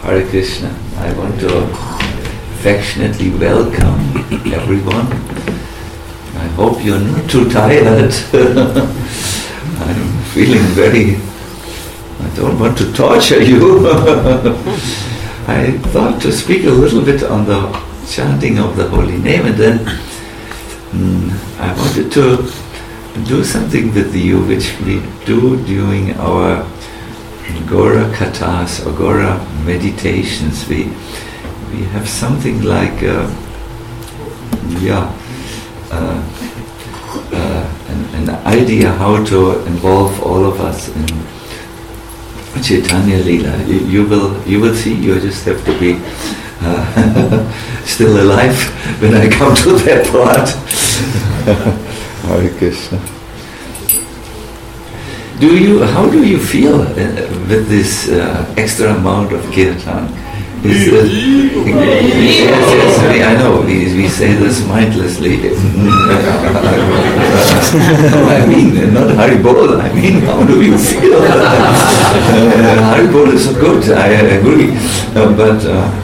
Hare Krishna. I want to affectionately welcome everyone. I hope you're not too tired. I'm feeling I don't want to torture you. I thought to speak a little bit on the chanting of the holy name, and then I wanted to do something with you which we do during our Gora Kathas or Gora meditations. We have something like an idea how to involve all of us in Chaitanya Leela. You will see. You just have to be still alive when I come to that part. Hare Krishna. How do you feel with this extra amount of kirtan? Yes, I know, we say this mindlessly. I mean, not Haribol, I mean, how do you feel? Haribol is good, I agree. But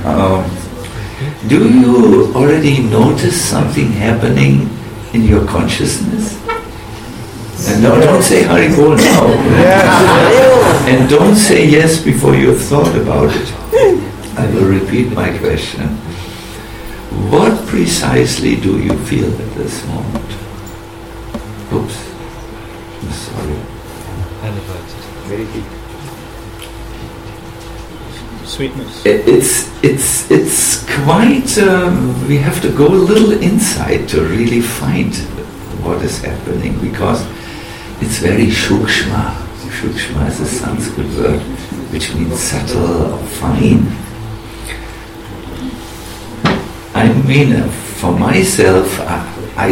do you already notice something happening in your consciousness? And no, don't say Haribol now. And don't say yes before you've thought about it. I will repeat my question. What precisely do you feel at this moment? Oops. I'm sorry. Elevated. Very deep. Sweetness. It's quite. We have to go a little inside to really find what is happening, because it's very shukshma. Shukshma is a Sanskrit word which means subtle or fine. I mean, for myself, I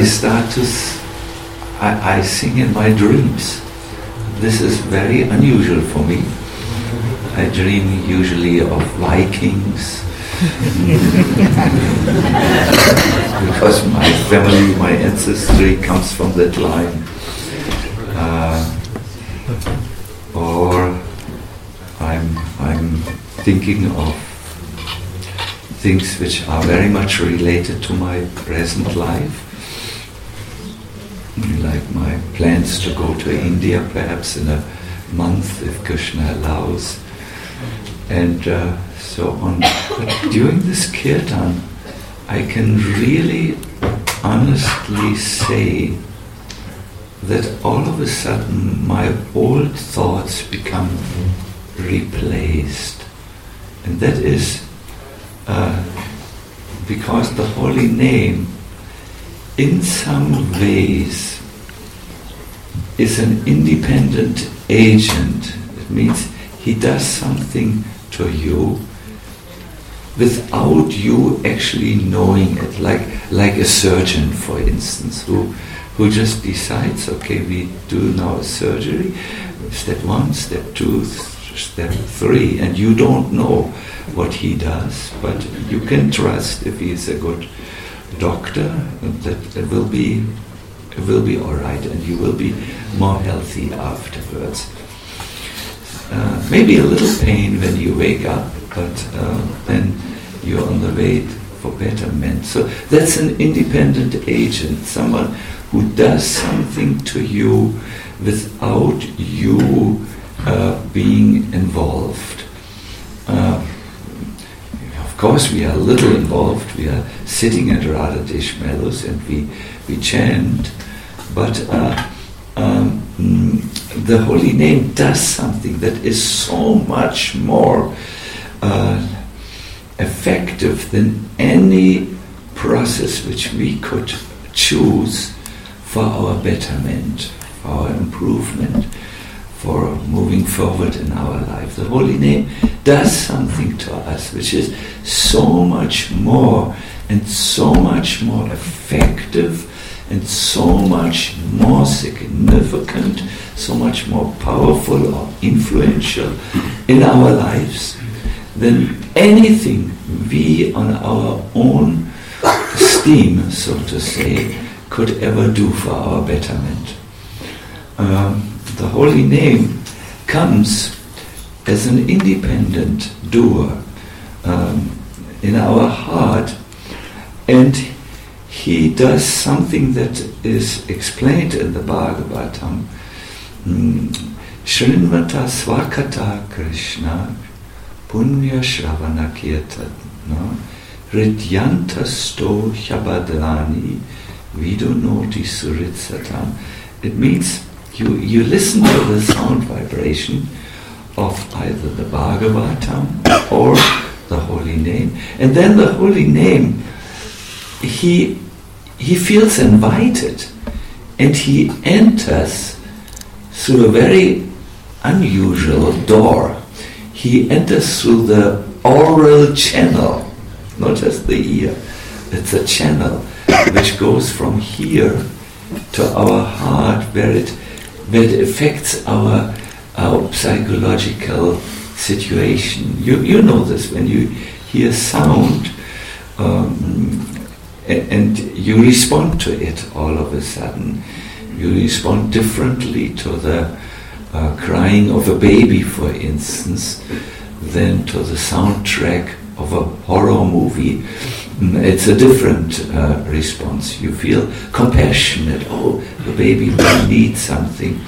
sing in my dreams. This is very unusual for me. I dream usually of Vikings, because my family, my ancestry comes from that line. Or I'm thinking of things which are very much related to my present life, like my plans to go to India perhaps in a month if Krishna allows, and so on. But during this kirtan, I can really honestly say that all of a sudden my old thoughts become replaced, and that is because the holy name in some ways is an independent agent. It means he does something to you without you actually knowing it, like a surgeon, for instance, who just decides, okay, we do now a surgery, step 1, step 2, step 3, and you don't know what he does, but you can trust, if he is a good doctor, that it will be all right, and you will be more healthy afterwards. Maybe a little pain when you wake up, but then you're on the way for betterment. So that's an independent agent, someone who does something to you without you being involved. Of course, we are a little involved. We are sitting at Radha Deshmelos and we chant, but the holy name does something that is so much more effective than any process which we could choose for our betterment, for our improvement, for moving forward in our life. The holy name does something to us which is so much more and so much more effective and so much more significant, so much more powerful or influential in our lives than anything we on our own steam, so to say, could ever do for our betterment. The holy name comes as an independent doer in our heart, and he does something that is explained in the Bhagavatam. Shrinvata Swakata Krishna Punya Shravana Kirtana Rityanta Sto Shabadani Vidunoti Suritsatam. It means you listen to the sound vibration of either the Bhagavatam or the holy name, and then the holy name, he feels invited, and he enters through a very unusual door. He enters through the oral channel, not just the ear. It's a channel which goes from here to our heart, where it affects our psychological situation. You know this when you hear sound, and you respond to it all of a sudden. You respond differently to the crying of a baby, for instance, than to the soundtrack of a horror movie. It's a different response. You feel compassionate. Oh, the baby will need something.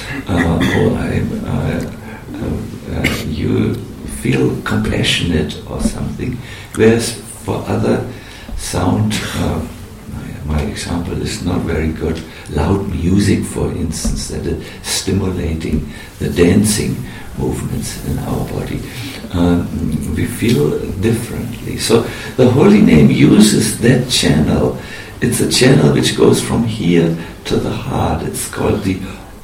You feel compassionate or something. Whereas for other sound, my example is not very good. Loud music, for instance, that is stimulating the dancing movements in our body. We feel differently. So the holy name uses that channel. It's a channel which goes from here to the heart. It's called the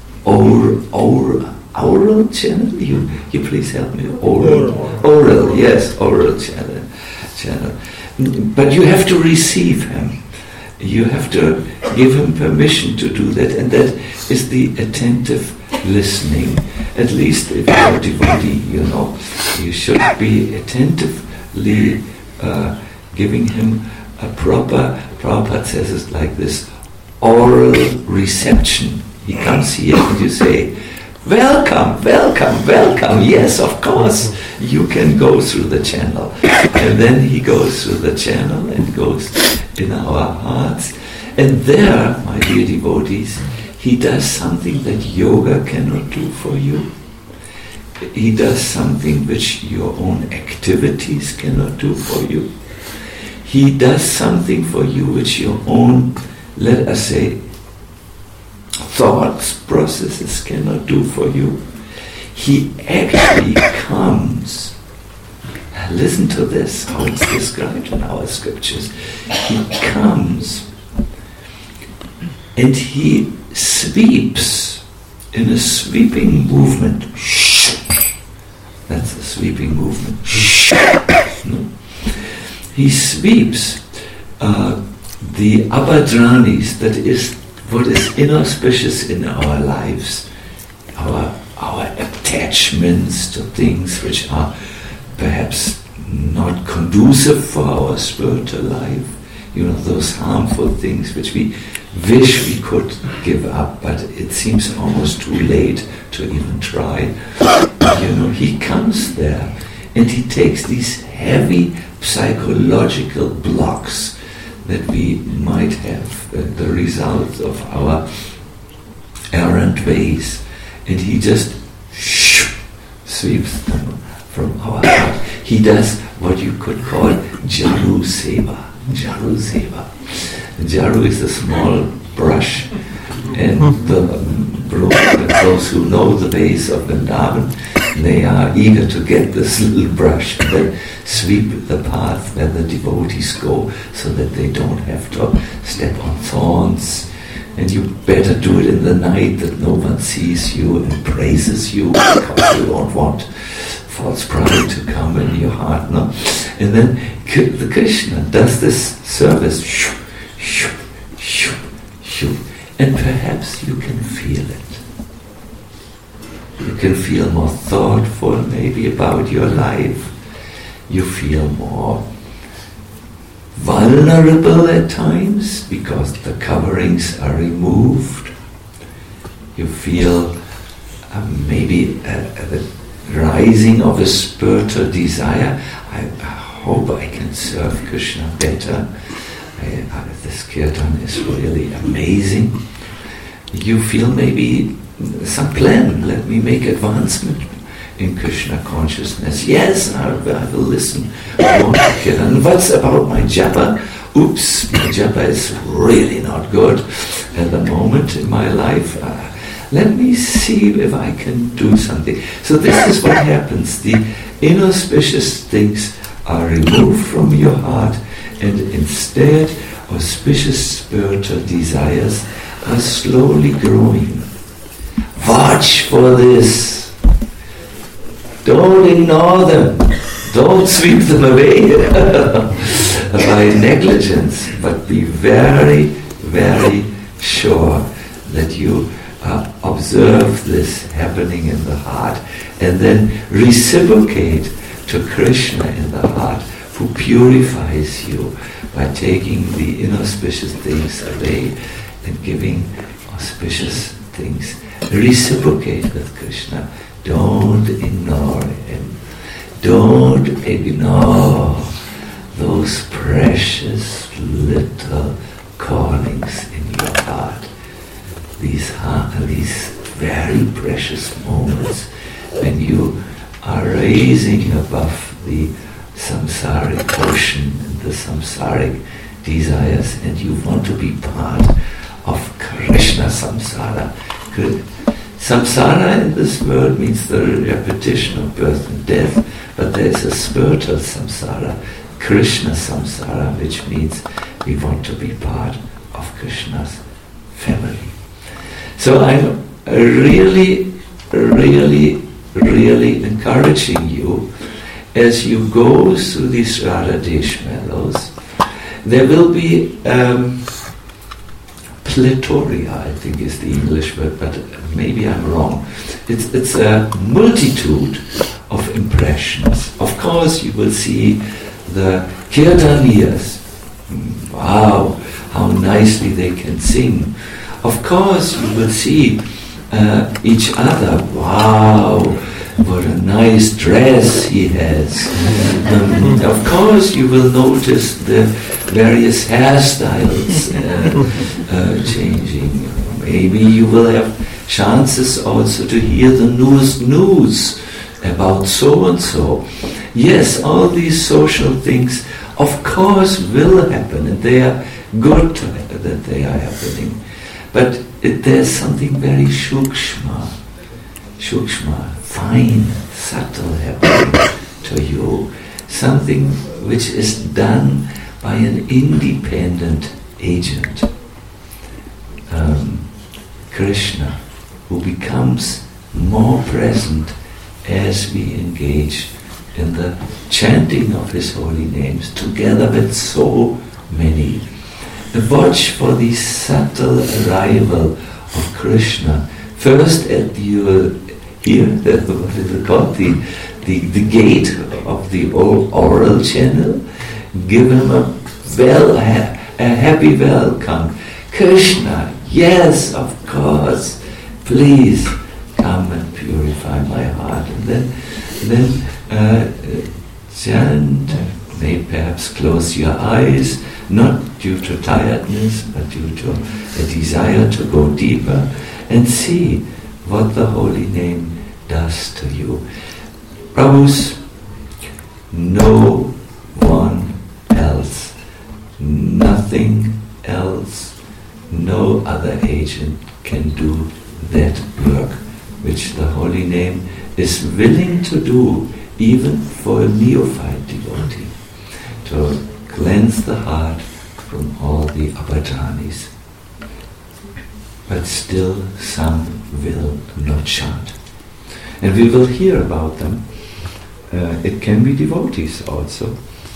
oral channel. You please help me. Oral, yes, oral channel. But you have to receive him. You have to give him permission to do that, and that is the attentive listening. At least if you're a devotee, you should be attentively giving him a proper, Prabhupada says it like this, oral reception. He comes here and you say, welcome, welcome, welcome. Yes, of course, you can go through the channel. And then he goes through the channel and goes in our hearts. And there, my dear devotees, he does something that yoga cannot do for you. He does something which your own activities cannot do for you. He does something for you which your own, let us say, thoughts, processes cannot do for you. He actually comes. Listen to this, how it's described in our scriptures. He comes and he sweeps in a sweeping movement. That's a sweeping movement. He sweeps the abadranis, that is what is inauspicious in our lives, our attachments to things which are perhaps not conducive for our spiritual life, those harmful things which we wish we could give up, but it seems almost too late to even try. He comes there and he takes these heavy psychological blocks that we might have, the result of our errant ways, and he just sweeps them from our heart. He does what you could call Jaru Seva. Jaru Seva. Jaru is a small brush, and those who know the ways of Vrindavan, they are eager to get this little brush and then sweep the path where the devotees go, so that they don't have to step on thorns. And you better do it in the night, that no one sees you and praises you, because you don't want false pride to come in your heart. No? And then the Krishna does this service, and perhaps you can feel it. You can feel more thoughtful maybe about your life. You feel more vulnerable at times because the coverings are removed. You feel maybe the rising of a spiritual desire. I hope I can serve Krishna better. This kirtan is really amazing. You feel maybe some plan, let me make advancement in Krishna consciousness. Yes, I will listen more to kirtan. What's about my japa? Oops, my japa is really not good at the moment in my life. Let me see if I can do something. So this is what happens. The inauspicious things are removed from your heart, and instead auspicious spiritual desires are slowly growing. Watch for this. Don't ignore them. Don't sweep them away by negligence, but be very, very sure that you observe this happening in the heart and then reciprocate to Krishna in the heart, who purifies you by taking the inauspicious things away and giving auspicious things. Reciprocate with Krishna. Don't ignore him. Don't ignore those precious little callings in your heart. These very precious moments when you are raising above the samsaric ocean and the samsaric desires, and you want to be part of Krishna samsara. Samsara in this world means the repetition of birth and death, but there is a spiritual samsara, Krishna samsara, which means we want to be part of Krishna's family. So I'm really, really, really encouraging you as you go through these Radha Desh mellows. There will be plethora, I think is the English word, but maybe I'm wrong. It's a multitude of impressions. Of course, you will see the kirtaniyas. Wow, how nicely they can sing. Of course, you will see each other. Wow, what a nice dress he has. Of course, you will notice the various hairstyles changing. Maybe you will have chances also to hear the newest news about so-and-so. Yes, all these social things, of course, will happen, and they are good that they are happening. But there's something very shukshma, fine, subtle happening to you. Something which is done by an independent agent. Krishna, who becomes more present as we engage in the chanting of his holy names together with so many. Watch for the subtle arrival of Krishna. First at the what is it called? The gate of the oral channel. Give him a happy welcome. Krishna, yes, of course. Please come and purify my heart. And then chant. May perhaps close your eyes, not due to tiredness, but due to a desire to go deeper and see what the holy name does to you. Prabhus, no one else, nothing else, no other agent can do that work which the holy name is willing to do, even for a neophyte devotee, to cleanse the heart from all the abhajanis. But still some will not chant. And we will hear about them. It can be devotees also.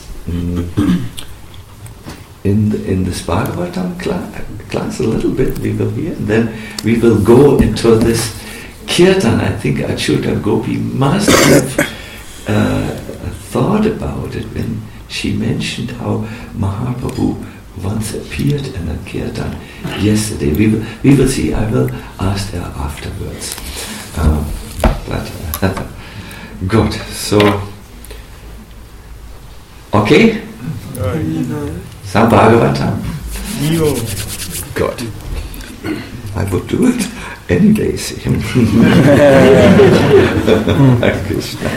In this Bhagavatam class a little bit we will hear, and then we will go into this kirtan. I think Achyuta Gopi must have thought about it when she mentioned how Mahaprabhu once appeared in a kirtan yesterday. We will see. I will ask her afterwards. But good. So Okay? Some Bhagavatam. Good. I would do it any day, see. Hare Krishna.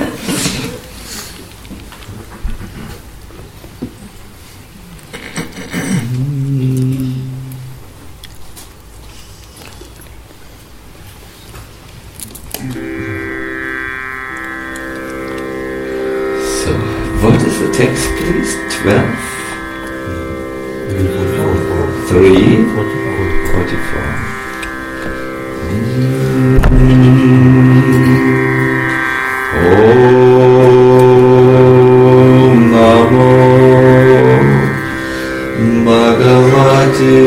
So, what is the text, please? 12? 3? 44. Om Namo Bhagavate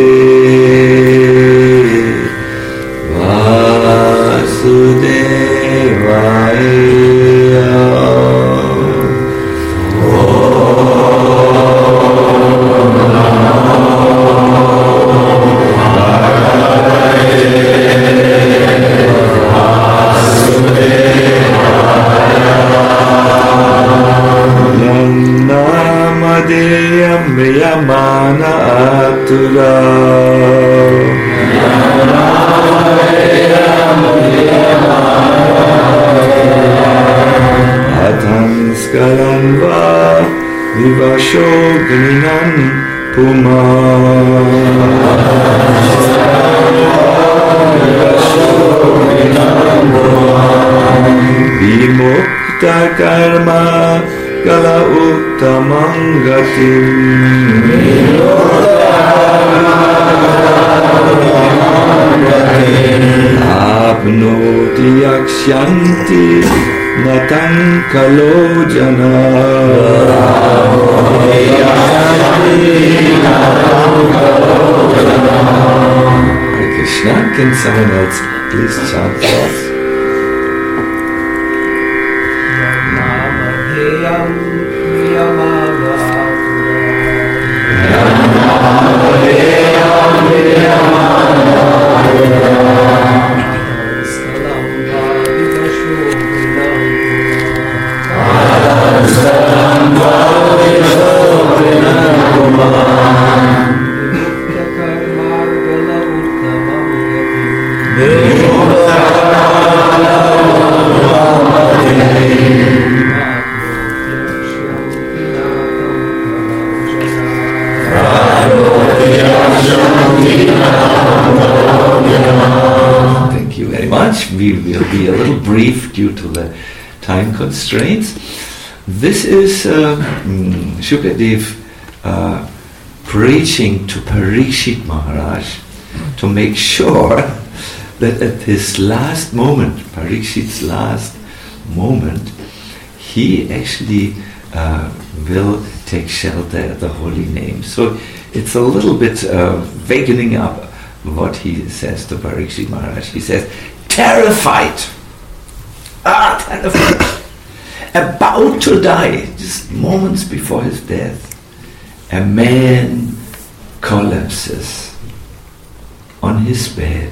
Vasudevaya. Yamana Atura Atanskalanva Vivashogninan Puma Vimukta Karma Kala Uttamangatim Abnoti Akshanti Natan Kalojana Hare Krishna, can someone else please chant for us? Thank you very much. We will be a little brief due to the time constraints. This is Shukadev preaching to Parikshit Maharaj to make sure that at his last moment, Parikshit's last moment, he actually will take shelter at the holy name. So it's a little bit wakening up what he says to Parikshit Maharaj. He says, terrified, about to die, just moments before his death, a man collapses on his bed.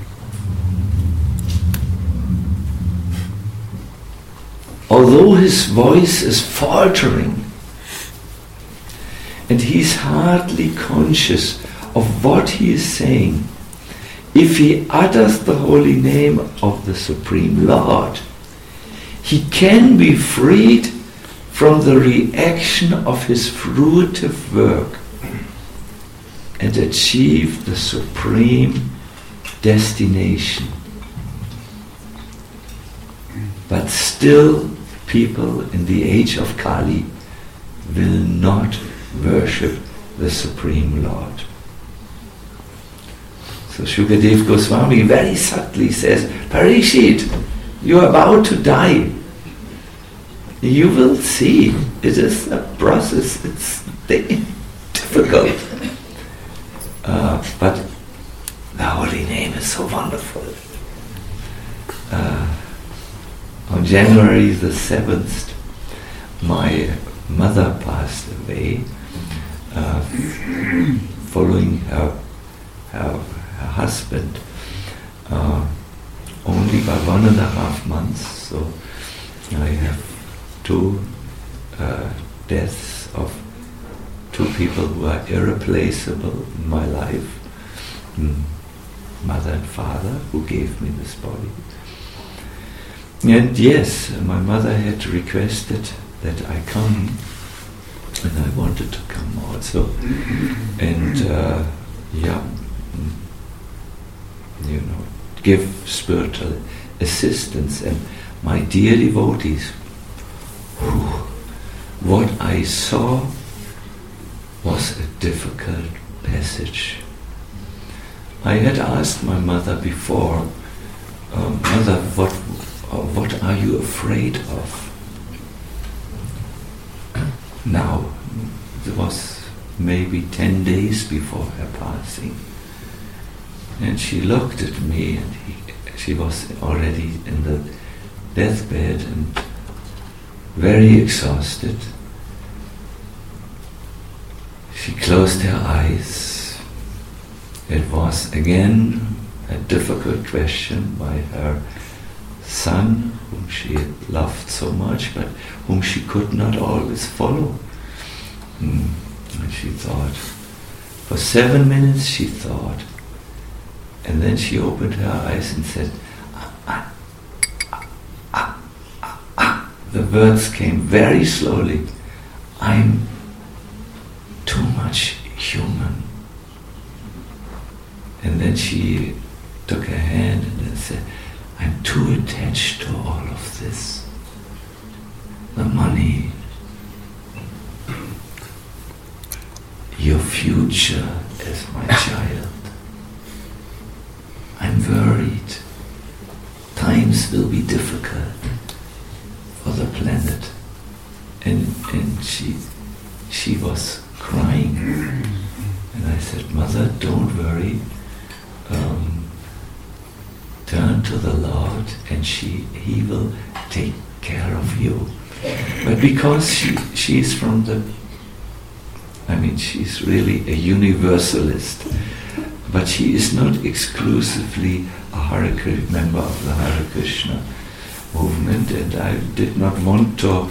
Although his voice is faltering and he's hardly conscious of what he is saying, if he utters the holy name of the Supreme Lord, he can be freed from the reaction of his fruitive work and achieve the supreme destination. But still, people in the age of Kali will not worship the Supreme Lord. So Shukadev Goswami very subtly says, Parikshit, you are about to die. You will see, it is a process, it's difficult. But the holy name is so wonderful. On January the 7th, my mother passed away, following her husband only by 1.5 months. So I have 2 deaths of two people who are irreplaceable in my life. Mother and father, who gave me this body. And yes, my mother had requested that I come, and I wanted to come also. And give spiritual assistance. And my dear devotees, what I saw was a difficult passage. I had asked my mother before, Mother, what are you afraid of? Now, it was maybe 10 days before her passing. And she looked at me, and she was already in the deathbed and very exhausted. She closed her eyes. It was again a difficult question by her son, whom she loved so much, but whom she could not always follow. And she thought. For 7 minutes she thought. And then she opened her eyes and said, The words came very slowly. I'm too much human. And then she took her hand and then said, I'm too attached to all of this. The money, your future as my child. I'm worried. Times will be difficult for the planet. And she was crying. And I said, Mother, don't worry. Turn to the Lord, and He will take care of you. But because she's from she's really a universalist, but she is not exclusively a member of the Hare Krishna movement, and I did not want to,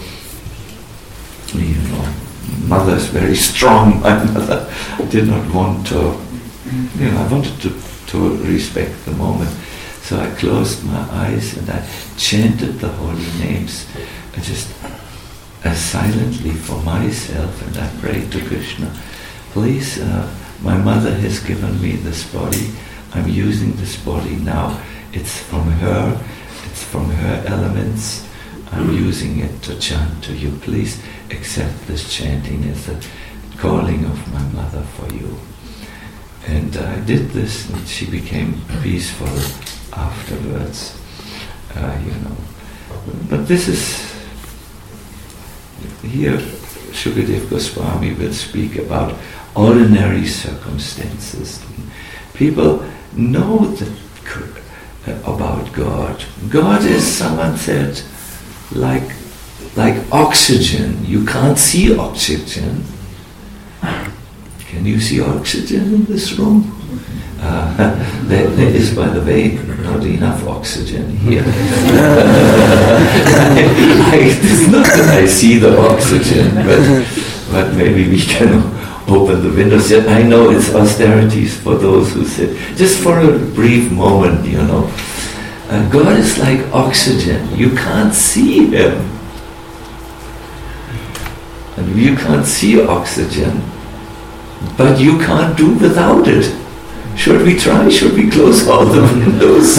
Mother's very strong, my mother. I did not want to, I wanted to respect the moment. So I closed my eyes and I chanted the holy names, just silently for myself, and I prayed to Krishna, please, my mother has given me this body, I'm using this body now, it's from her elements, I'm using it to chant to you, please accept this chanting as a calling of my mother for you. And I did this, and she became peaceful afterwards, But this is, here Shukadev Goswami will speak about ordinary circumstances. People know about God. God is, someone said, like oxygen. You can't see oxygen. Can you see oxygen in this room? There is, by the way, not enough oxygen here. It's not that I see the oxygen, but maybe we can open the windows. I know it's austerities for those who sit. Just for a brief moment, God is like oxygen. You can't see Him. And you can't see oxygen, but you can't do without it. Should we try? Should we close all the windows?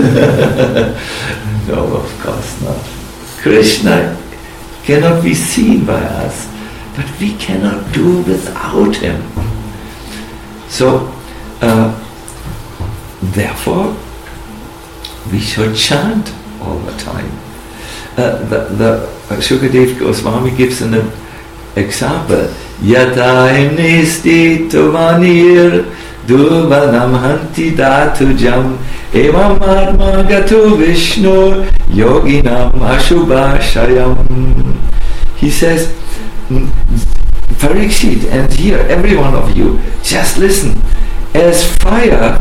No, of course not. Krishna cannot be seen by us, but we cannot do without Him. So, therefore, we should chant all the time. The Shukadev Goswami gives an example. Yata imnisti tuvanir Durvanam hanti datu jam evam atma gatu vishnu yoginam ashubhashayam. He says, Parikshit, and here every one of you, just listen. As fire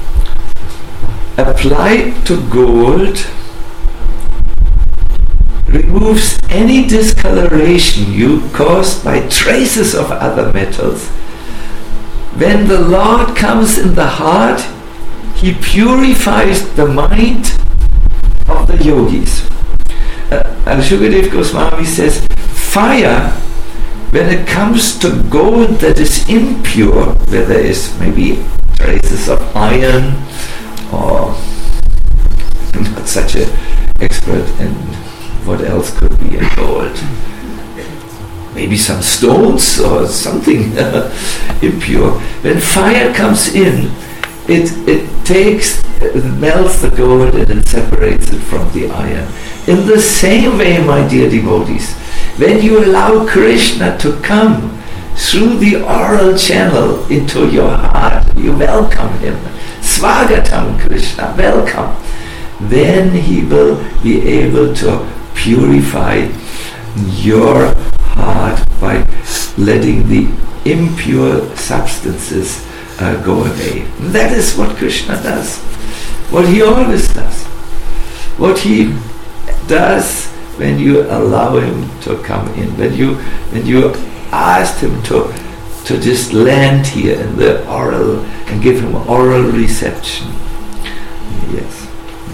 applied to gold removes any discoloration you caused by traces of other metals. When the Lord comes in the heart, He purifies the mind of the yogis. Shukadev Goswami says, fire, when it comes to gold that is impure, where there is maybe traces of iron, or I'm not such an expert in what else could be in gold, maybe some stones or something impure. When fire comes in, it melts the gold and it separates it from the iron. In the same way, my dear devotees, when you allow Krishna to come through the oral channel into your heart, you welcome him, Swagatam Krishna, welcome, then he will be able to purify your heart by letting the impure substances go away. That is what Krishna does, what he always does, what he does when you allow him to come in, when you ask him to just land here in the oral and give him oral reception. Yes.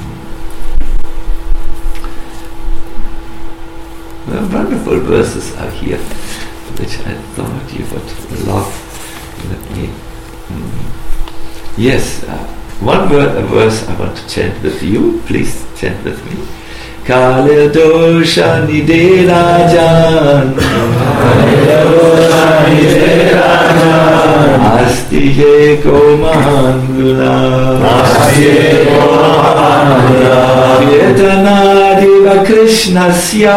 The wonderful verses are here, which I thought you would love. Let me. Yes, one verse I want to chant with you. Please chant with me. Kale dosha nide rajan, asti eko mahan guna, Vedana deva Krishnasya,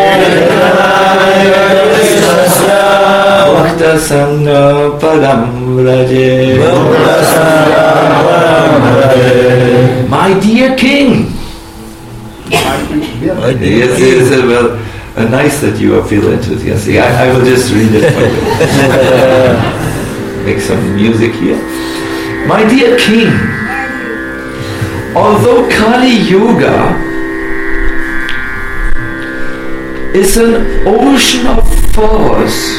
Bhakta sangha padam raje. My dear King. Yes, well, nice that you feel enthusiastic. I will just read it for you. Make some music here. My dear King, although Kali Yuga is an ocean of force,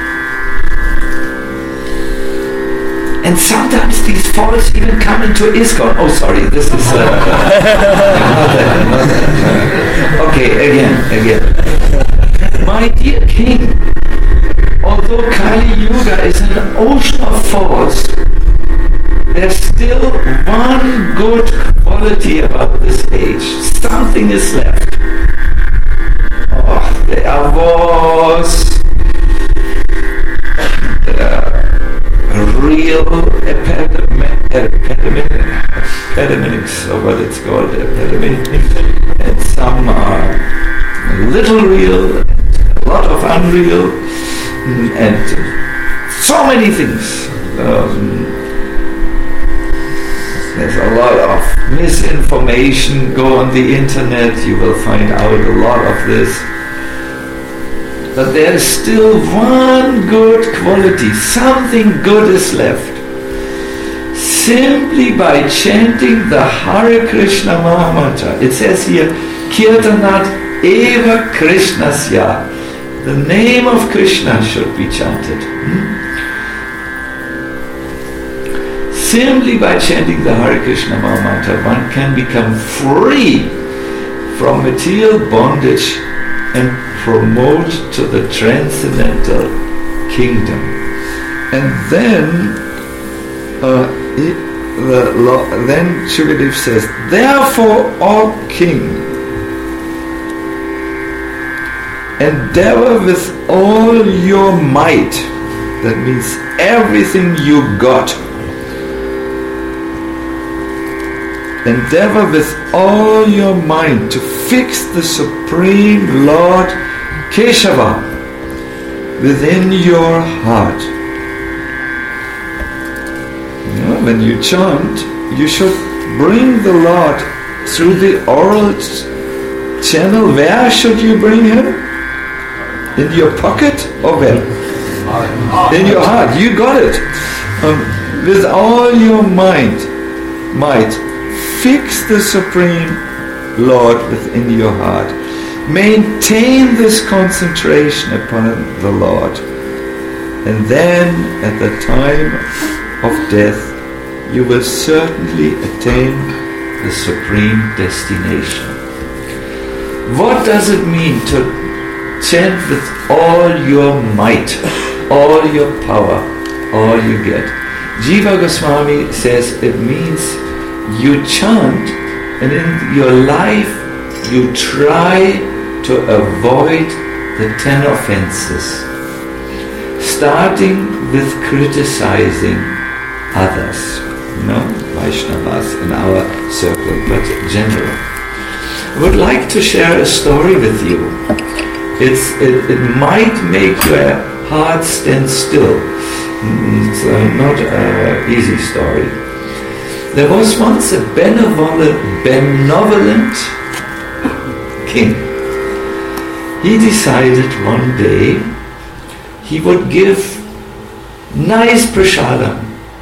and sometimes these falls even come into ISKCON. Oh, sorry, this is... Okay, again. My dear King, although Kali Yuga is an ocean of falls, there's still one good quality about this age. Something is left. Oh, there was real epidemics, or what it's called, epidemics, and some are a little real, and a lot of unreal, and so many things. There's a lot of misinformation. Go on the internet, you will find out a lot of this. But there is still one good quality, something good is left. Simply by chanting the Hare Krishna Mahamantra. It says here, Kirtanat Eva Krishnasya. The name of Krishna should be chanted. Simply by chanting the Hare Krishna Mahamantra, one can become free from material bondage and promote to the transcendental kingdom. And then then Shukadev says, therefore, O king, endeavor with all your might, that means everything you got, endeavor with all your mind to fix the Supreme Lord Keshava within your heart. When you chant, you should bring the Lord through the oral channel. Where should you bring him? In your pocket or where? In your heart. You got it. With all your might, fix the Supreme Lord within your heart. Maintain this concentration upon the Lord, and then at the time of death you will certainly attain the supreme destination. What does it mean to chant with all your might, all your power, all you get? Jiva Goswami says it means you chant, and in your life you try to avoid the 10 offenses, starting with criticizing others, Vaishnavas in our circle, but general. I would like to share a story with you. It might make your heart stand still. It's not an easy story. There was once a benevolent king. He decided one day he would give nice prasadam,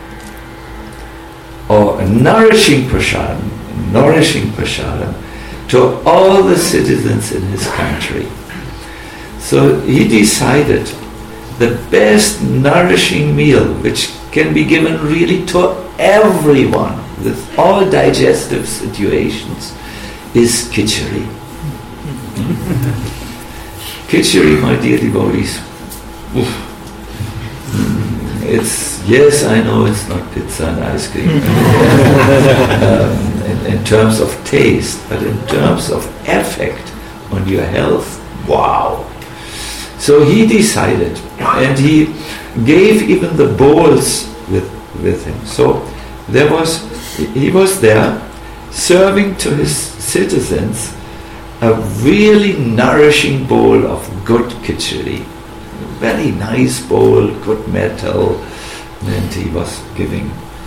or a nourishing prasadam, to all the citizens in his country. So he decided the best nourishing meal, which can be given really to everyone with all digestive situations, is khichdi. Khichdi, my dear devotees, it's, yes, I know it's not pizza and ice cream in terms of taste, but in terms of effect on your health, wow. So he decided, and he gave even the bowls with him. So he was there serving to his citizens a really nourishing bowl of good khichdi. Very nice bowl, good metal, and he was giving.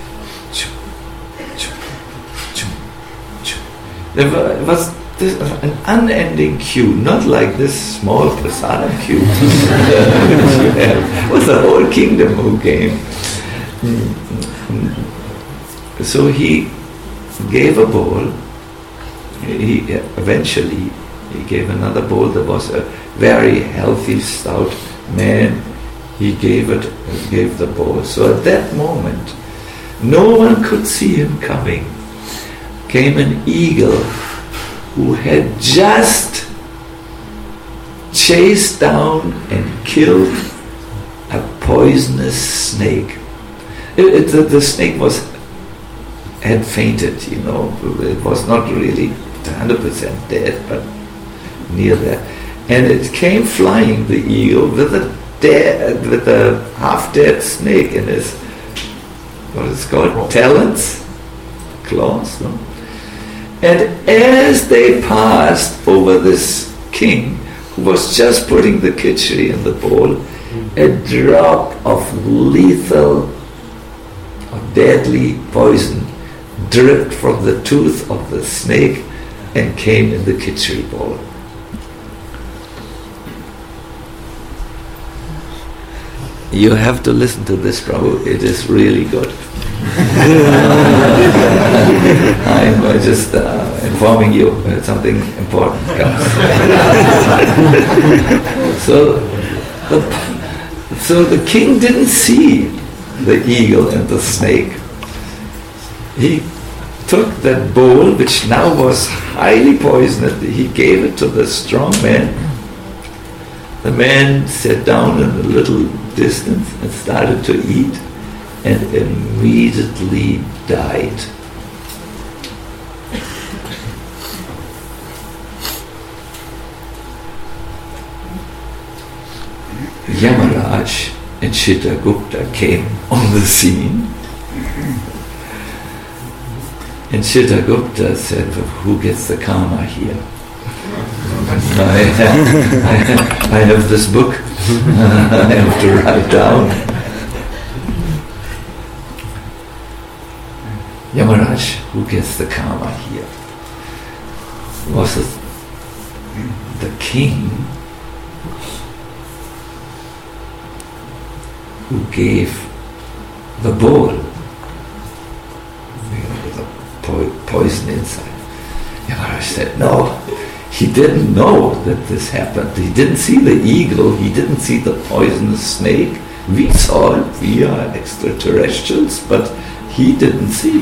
There was an unending queue, not like this small prasadam queue. It was the whole kingdom who came. So he gave a bowl. Eventually he gave another bowl. There was a very healthy, stout man. He gave the bowl. So at that moment, no one could see him coming. Came an eagle who had just chased down and killed a poisonous snake. The snake had fainted, It was not really 100% dead, but near that. And it came flying, the eagle, with a half-dead snake in his, what is it called? Talons? Claws, no? And as they passed over this king, who was just putting the khichdi in the bowl, a drop of lethal or deadly poison dripped from the tooth of the snake and came in the khichdi bowl. You have to listen to this, Prabhu. It is really good. I'm just informing you that something important comes. So the king didn't see the eagle and the snake. He took that bowl, which now was highly poisoned. He gave it to the strong man. The man sat down in a little distance and started to eat, and immediately died. Yamaraj and Chitragupta came on the scene, and Chitragupta said, "Who gets the karma here? I have this book. I have to write down." Yamaraj, who gets the karma here? Was it the king who gave the bowl with the poison inside? Yamaraj said, "No, he didn't know that this happened. He didn't see the eagle, he didn't see the poisonous snake. We saw it, we are extraterrestrials, but he didn't see.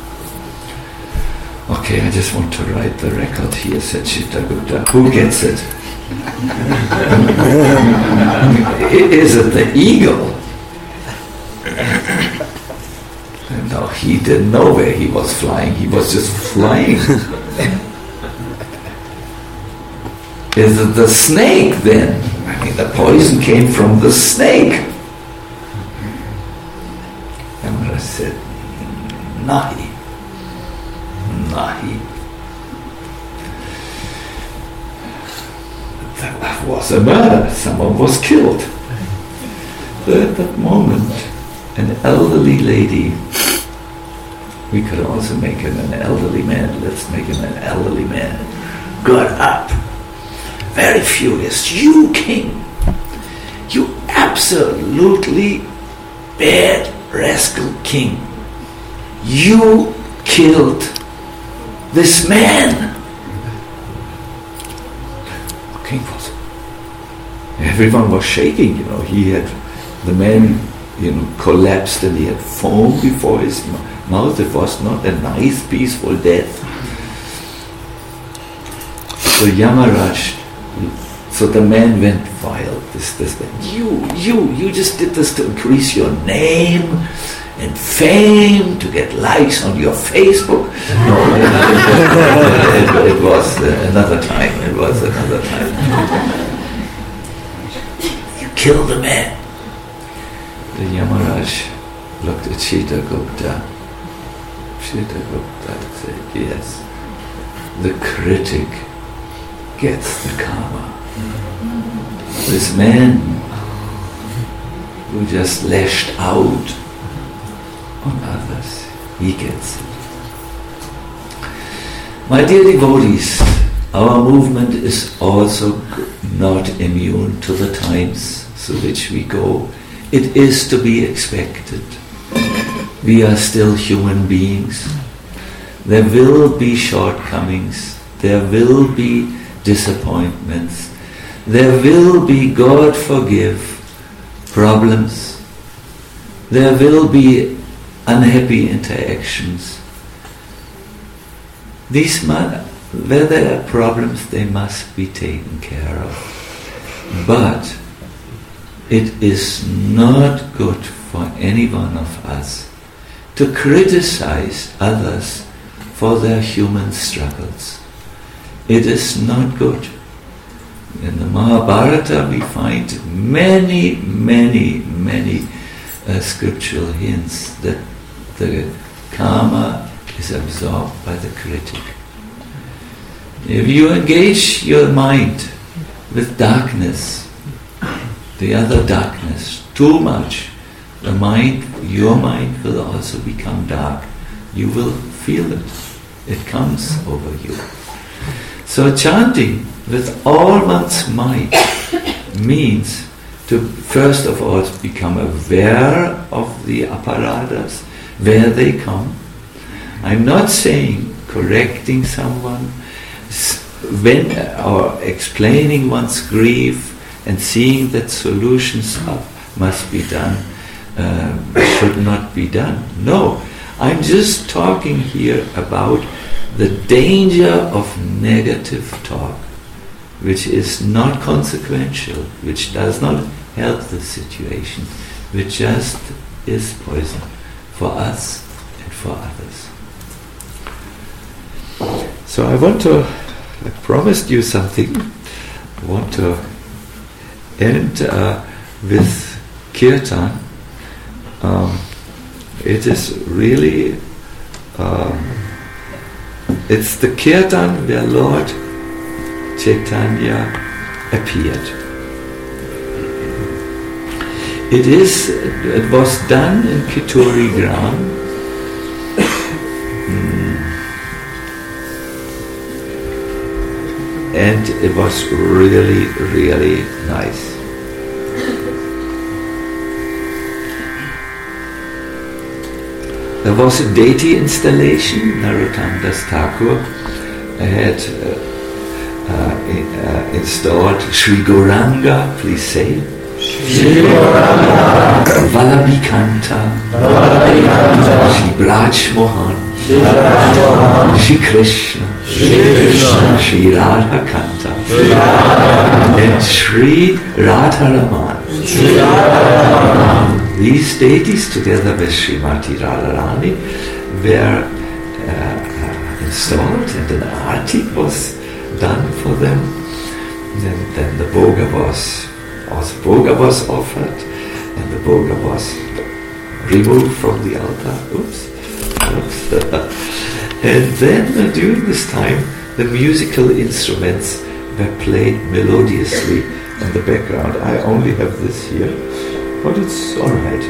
Okay, I just want to write the record here, said Chitragupta. Who gets it? Is it the eagle? No, he didn't know where he was flying. He was just flying. Is it the snake then? I mean, the poison came from the snake. Yamara said, Nahi. Nahi. That was a murder. Someone was killed. But at that moment, an elderly lady, we could also make him an elderly man, let's make him an elderly man, got up, very furious. You king, you absolutely bad rascal king, you killed this man. King was, everyone was shaking, he had, the man, collapsed and he had foam before his mouth. It was not a nice, peaceful death. So Yamaraj, so the man went wild. You just did this to increase your name and fame, to get likes on your Facebook. No, it was another time. It was another time. You killed a man. The Yamaraj looked at Chitragupta. Chitragupta said, yes, the critic gets the karma. This man who just lashed out on others, he gets it. My dear devotees, our movement is also not immune to the times through which we go. It is to be expected. We are still human beings. There will be shortcomings. There will be disappointments. There will be, God forgive, problems. There will be unhappy interactions. Where there are problems, they must be taken care of. But it is not good for any one of us to criticize others for their human struggles. It is not good. In the Mahabharata we find many scriptural hints that the karma is absorbed by the critic. If you engage your mind with darkness, the other darkness, too much, your mind will also become dark. You will feel it. It comes over you. So chanting with all one's might means to first of all become aware of the aparadas, where they come. I'm not saying correcting someone, or explaining one's grief and seeing that solutions must be done, should not be done. No, I'm just talking here about the danger of negative talk, which is not consequential, which does not help the situation, which just is poison for us and for others. So I promised you something. I want to end with kirtan. It is really, it's the kirtan where Lord Chaitanya appeared. It was done in Kituri Gram. And it was really, really nice. There was a deity installation. Narottam Das Thakur had installed Sri Gauranga, please say. Sri Gauranga, Vallabhikanta, Sri Braj Mohan, Sri Krishna, Sri Radhakanta, and Sri Radharaman. These deities, together with Srimati Radharani, were installed, and an arti was done for them. And then the bhoga was offered, and the bhoga was removed from the altar. Oops. And then during this time, the musical instruments were played melodiously in the background. I only have this here, but it's all right.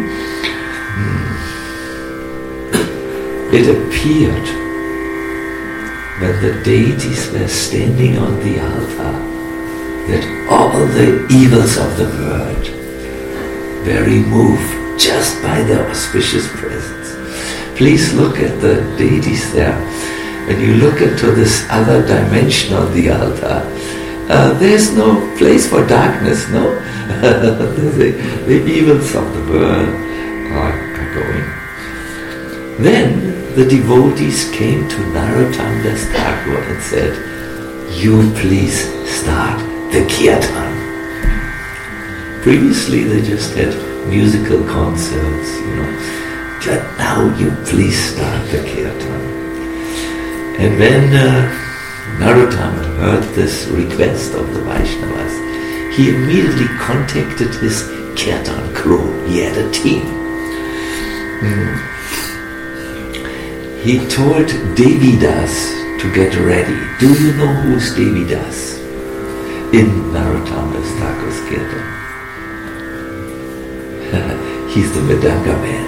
It appeared when the deities were standing on the altar that all the evils of the world were removed just by their auspicious presence. Please look at the deities there. When you look into this other dimension on the altar, there's no place for darkness, no? the evils of the world are going. Then the devotees came to Narottam Das Thakur and said, "You please start the kirtan." Previously they just had musical concerts, But now you please start the kirtan. And when Narottam heard this request of the Vaishnavas, he immediately contacted his kirtan crew. He had a team. He told Devidas to get ready. Do you know who's Devidas in Narottam Das Thakur's kirtan? He's the Vedanga man.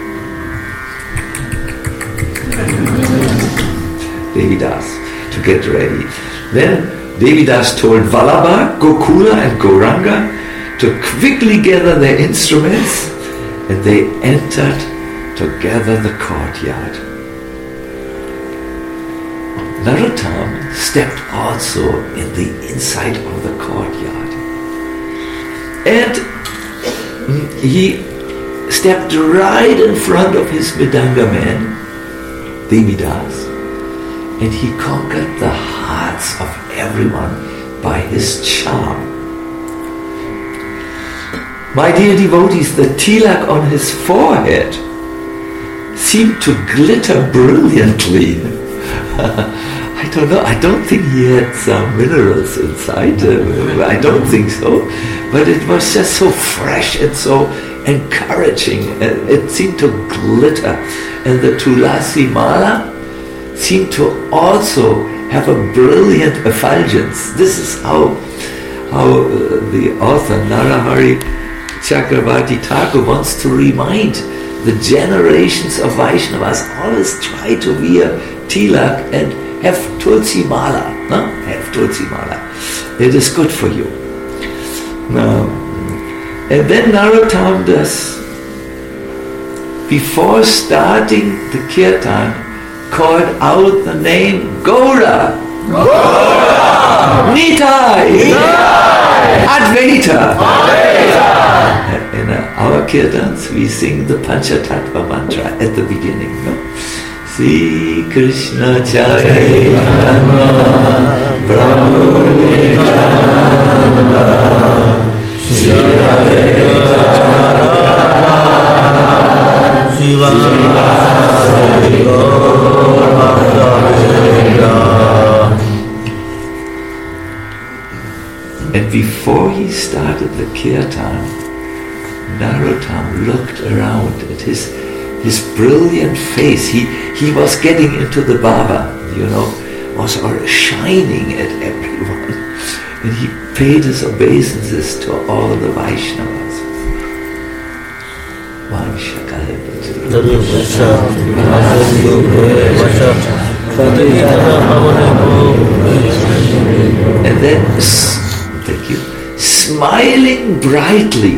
Devidas to get ready. Then Devidas told Vallabha, Gokula and Gauranga to quickly gather their instruments, and they entered to gather the courtyard. Narottam stepped also in the inside of the courtyard, and he stepped right in front of his Vedanga man, Devidas, and he conquered the hearts of everyone by his charm. My dear devotees, the tilak on his forehead seemed to glitter brilliantly. I don't know, I don't think he had some minerals inside, I don't think so, but it was just so fresh and so encouraging, and it seemed to glitter, and the Tulasi Mala seemed to also have a brilliant effulgence. This is how the author Narahari Chakravarti Thakur wants to remind the generations of Vaishnavas. Always try to wear tilak and have Tulsi Mala. No? Have Tulsi Mala. It is good for you. And then Narottam Das, before starting the kirtan, called out the name Gaura, Nitai, Advaita. In our kirtans we sing the Panchatattva mantra at the beginning. No? Sri Krishna Chaitanya Prabhu Nityananda Sri Advaita Shiva And before he started the kirtan, Narottam looked around at his brilliant face. He was getting into the bhava, was shining at everyone. And he paid his obeisances to all the Vaishnavas. And then, thank you, smiling brightly,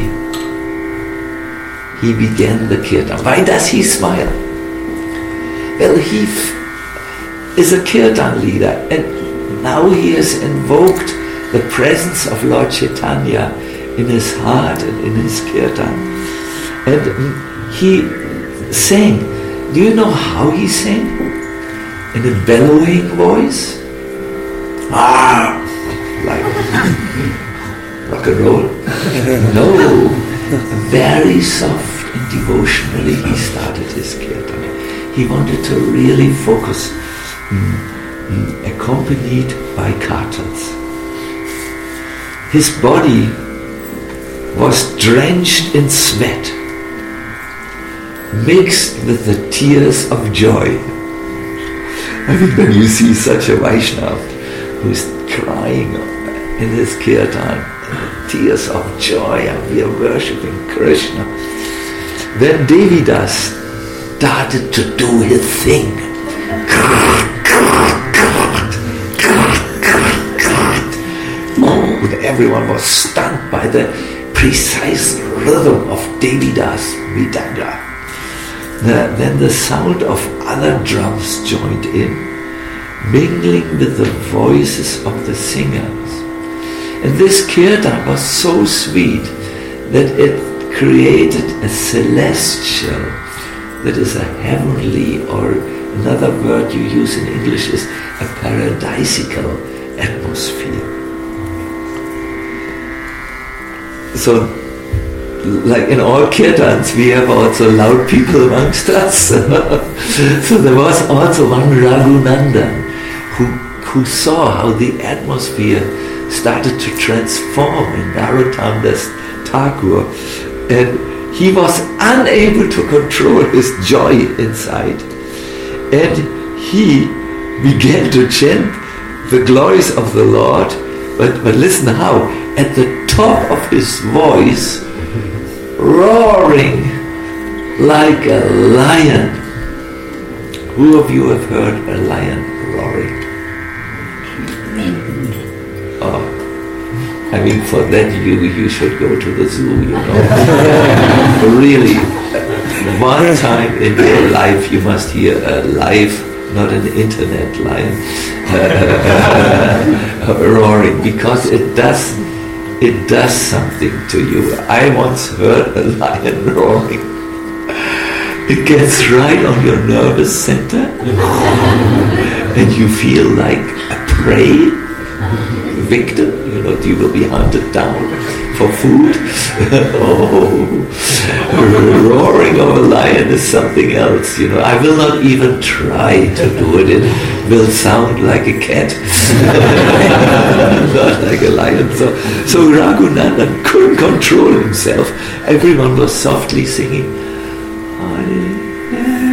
he began the kirtan. Why does he smile? Well, he is a kirtan leader, and now he has invoked the presence of Lord Chaitanya in his heart and in his kirtan. And he sang. Do you know how he sang? In a bellowing voice. Like rock and roll. No, very soft and devotionally he started his kirtan. He wanted to really focus, accompanied by kartals. His body was drenched in sweat, mixed with the tears of joy. I mean, when you see such a Vaishnava who's crying in his kirtan, tears of joy, and we are worshipping Krishna. Then Devidas started to do his thing. Oh, everyone was stunned by the precise rhythm of Devidas Mridanga. Then the sound of other drums joined in, mingling with the voices of the singers. And this kirtan was so sweet that it created a celestial, that is a heavenly, or another word you use in English is a paradisical atmosphere. So, like in all kirtans, we have also loud people amongst us. So there was also one Raghunandan who saw how the atmosphere started to transform in Narottam Das Thakur, and he was unable to control his joy inside, and he began to chant the glories of the Lord, but listen how, at the top of his voice, roaring like a lion. Who of you have heard a lion roaring? I mean, for that you should go to the zoo, you know. Really, one time in your life you must hear a live, not an internet lion, roaring, because it does something to you. I once heard a lion roaring. It gets right on your nervous center, and you feel like a prey victim. You know, you will be hunted down for food. Roaring of a lion is something else. You know, I will not even try to do it. It will sound like a cat, not like a lion. So Raghunandan couldn't control himself. Everyone was softly singing, Hare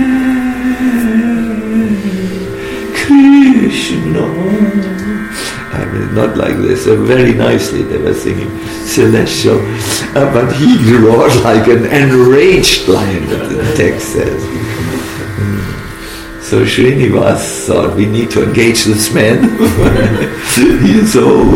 Krishna. I mean, not like this. Very nicely they were singing celestial, but he roared like an enraged lion, the text says. So Srinivas thought, we need to engage this man. He is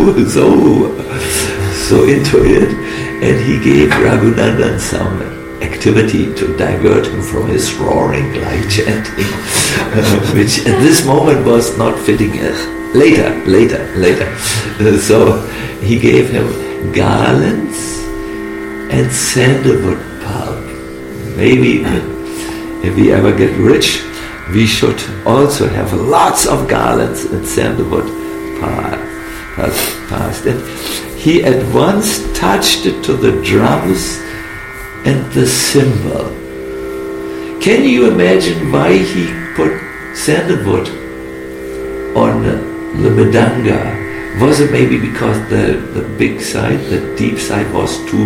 so into it, and he gave Raghunandan some activity to divert him from his roaring like chanting, which at this moment was not fitting. Later. So he gave him garlands and sandalwood pulp. Maybe if we ever get rich, we should also have lots of garlands and sandalwood passed. And he at once touched it to the drums and the cymbal. Can you imagine why he put sandalwood on the mridanga? Was it maybe because the big side, the deep side was too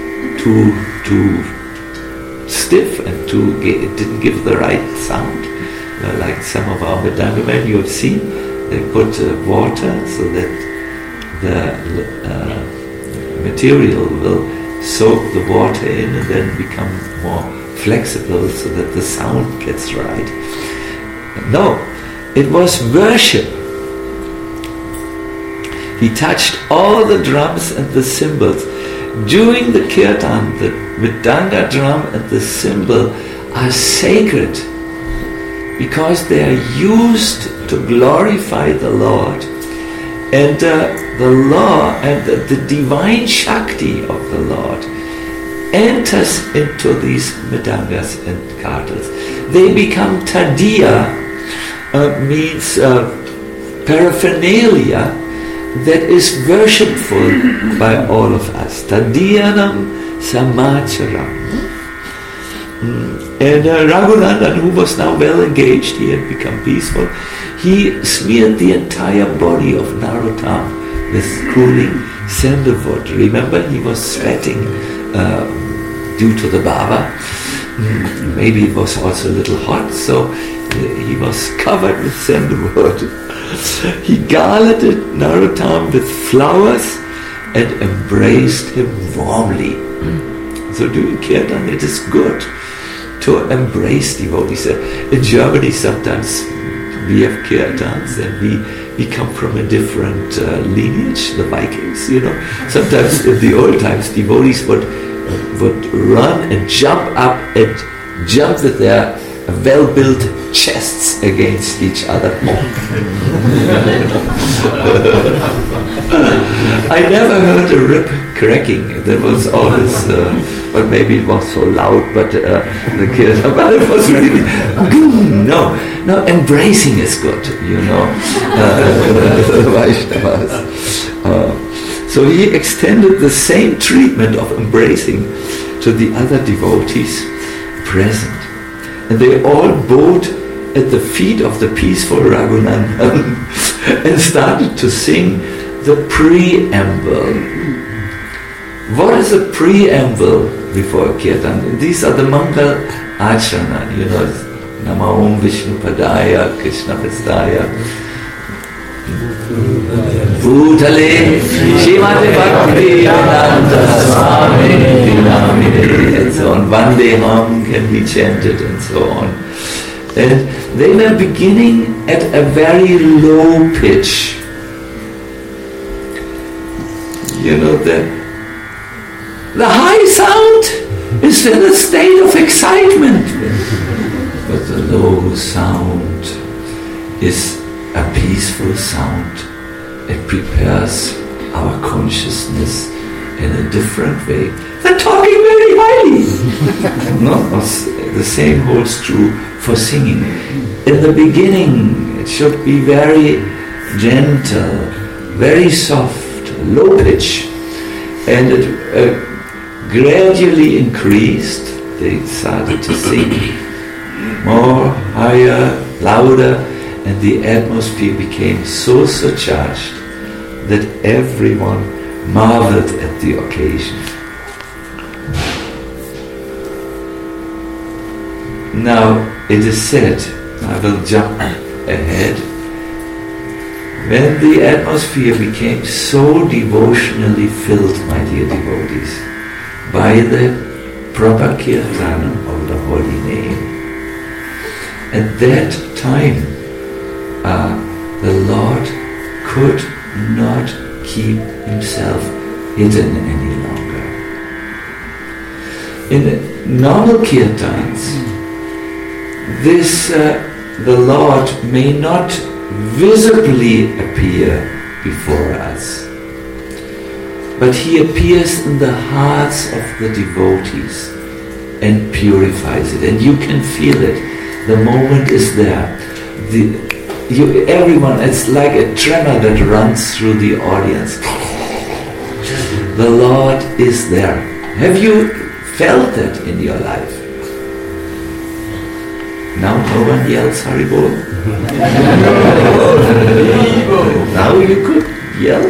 stiff and it didn't give the right sound? Like some of our mridanga men you have seen, they put water so that the material will soak the water in and then become more flexible so that the sound gets right. No, it was worship. He touched all the drums and the cymbals. During the kirtan, the mridanga drum and the cymbal are sacred because they are used to glorify the Lord. And the law and the divine Shakti of the Lord enters into these mridangas and kartals. They become tadiya, means paraphernalia that is worshipful by all of us. Tadiyanam samacharam. And Raghunandan, who was now well engaged, he had become peaceful, he smeared the entire body of Narottam with cooling sandalwood. Remember, he was sweating due to the bhava. Maybe it was also a little hot, so he was covered with sandalwood. He garlanded Narottam with flowers and embraced him warmly. So doing kirtan, it is good to embrace devotees. In Germany sometimes we have kirtans and we come from a different lineage, the Vikings, Sometimes in the old times devotees would run and jump up and jump with their well-built chests against each other. I never heard a rib cracking. There was always, but maybe it was so loud, but the kids, but it was really, no, embracing is good, Vaishnavas. So he extended the same treatment of embracing to the other devotees present. And they all bowed at the feet of the peaceful Raghunandan and started to sing the preamble. What is a preamble before Kirtan? These are the Mangal Acharana, Nama Om Vishnu Padaya, Krishna Prastaya, Bhutale, Shrimate Bhakti Vedanta Swami Dinamine, and so on. Vandeham can be chanted and so on. And they were beginning at a very low pitch. The high sound is in a state of excitement, but the low sound is a peaceful sound. It prepares our consciousness in a different way. They're talking very highly. The same holds true for singing. In the beginning, it should be very gentle, very soft, low pitch, and it gradually increased. They started to sing more, higher, louder, and the atmosphere became so surcharged that everyone marveled at the occasion. Now it is said, I will jump ahead, when the atmosphere became so devotionally filled, my dear devotees, by the proper kirtan of the holy name, at that time the Lord could not keep himself hidden any longer. In normal kirtans, the Lord may not visibly appear before us, but he appears in the hearts of the devotees and purifies it, and you can feel it. The moment is there. Everyone, it's like a tremor that runs through the audience. The Lord is there. Have you felt that in your life? Now no one yells Haribol. Now you could yell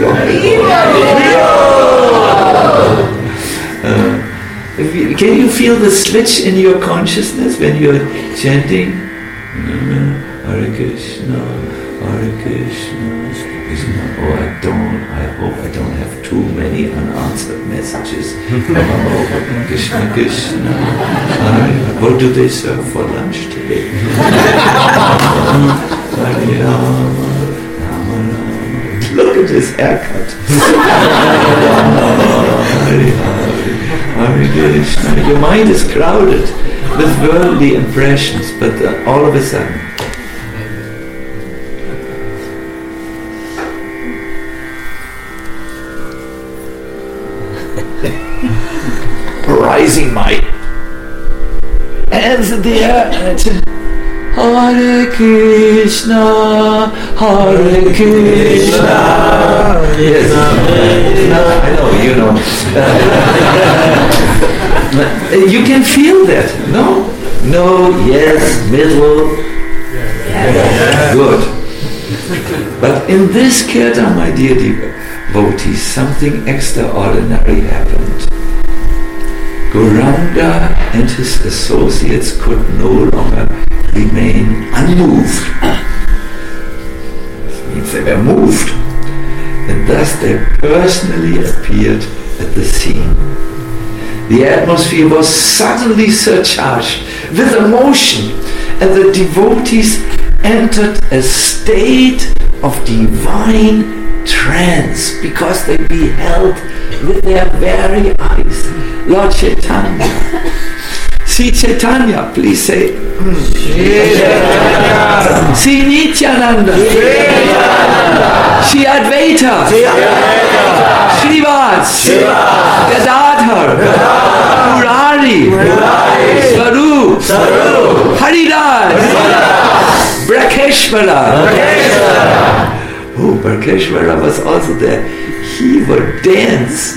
Haribol. Can you feel the switch in your consciousness when you're chanting? Hare Krishna, Hare Krishna. Oh, I hope I don't have too many unanswered messages. Krishna, Krishna. What do they serve for lunch today? Hare Rama, Rama Rama. Look at his haircut. Hare Hare Krishna. Your mind is crowded with worldly impressions, but all of a sudden, raising my hands in the air and Hare Krishna, Hare Krishna. Yes, I know, you know. You can feel that, no? No, yes, middle. Good. But in this kirtan, my dear devotees, something extraordinary happened. Gauranga and his associates could no longer remain unmoved. This means they were moved. And thus they personally appeared at the scene. The atmosphere was suddenly surcharged with emotion, and the devotees entered a state of divine trance because they beheld with their very eyes Lord Chaitanya. See Chaitanya, please say. See Nityananda. See Advaita. Srivas. Gadadhar. Murari. Swarup. Haridas. Brakeshwara. Oh, Brakeshwara was also there. He would dance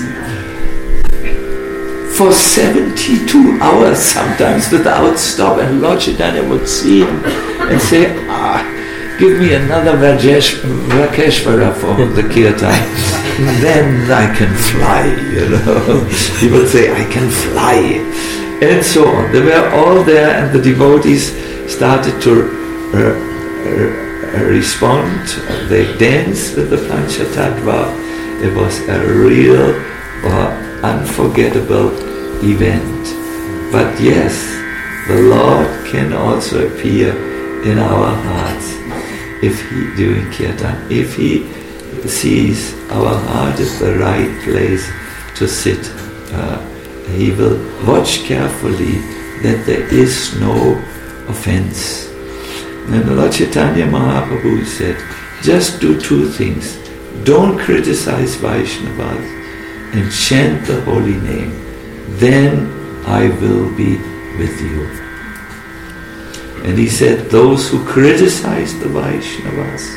for 72 hours sometimes without stop, and Lord Chaitanya would see him and say, give me another Brakeshwara for the kirtan, then I can fly, you know. He would say, I can fly, and so on. They were all there, and the devotees started to respond. They danced with the Panchatattva. It was a real unforgettable event. But yes, the Lord can also appear in our hearts if He, during kirtan, if He sees our heart is the right place to sit. He will watch carefully that there is no offense. And Lord Chaitanya Mahaprabhu said, just do two things. Don't criticize Vaishnavas and chant the holy name. Then I will be with you. And he said, those who criticize the Vaishnavas,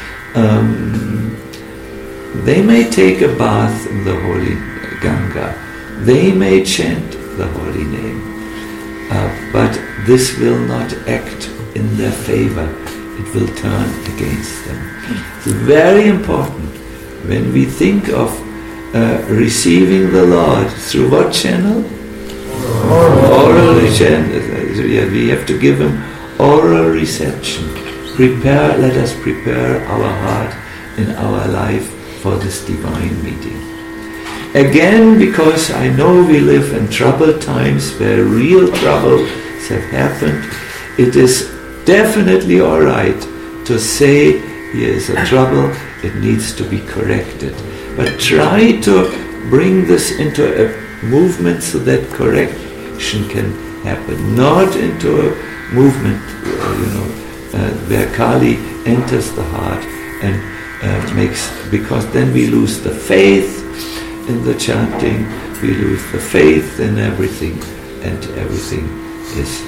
they may take a bath in the holy Ganga. They may chant the holy name. But this will not act in their favor. It will turn against them. It's very important when we think of receiving the Lord through what channel? Oral channel. We have to give Him oral reception. Let us prepare our heart and our life for this divine meeting. Again, because I know we live in troubled times where real troubles have happened, it is definitely all right to say here is a trouble, it needs to be corrected. But try to bring this into a movement so that correction can happen, not into a movement where Kali enters the heart and because then we lose the faith in the chanting, we lose the faith in everything, and everything is...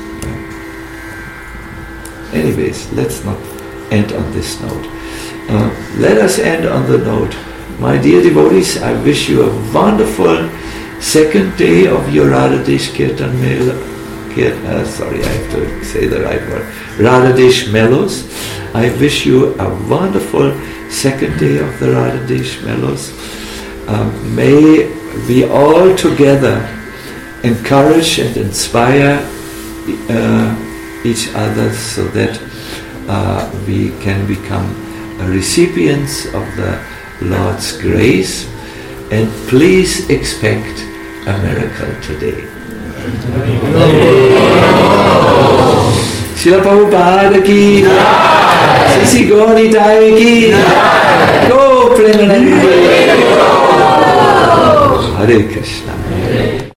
Anyways, let's not end on this note. Let us end on the note. My dear devotees, I wish you a wonderful second day of your Radhadesh Kirtan Mela. Sorry, I have to say the right word. Radhadesh Melos. I wish you a wonderful second day of the Radhadesh Melos. May we all together encourage and inspire each other so that we can become recipients of the Lord's grace, and please expect a miracle today. Srila Prabhupada ki, Sisi Gauritai ki, Go Premanandi, Hare Krishna.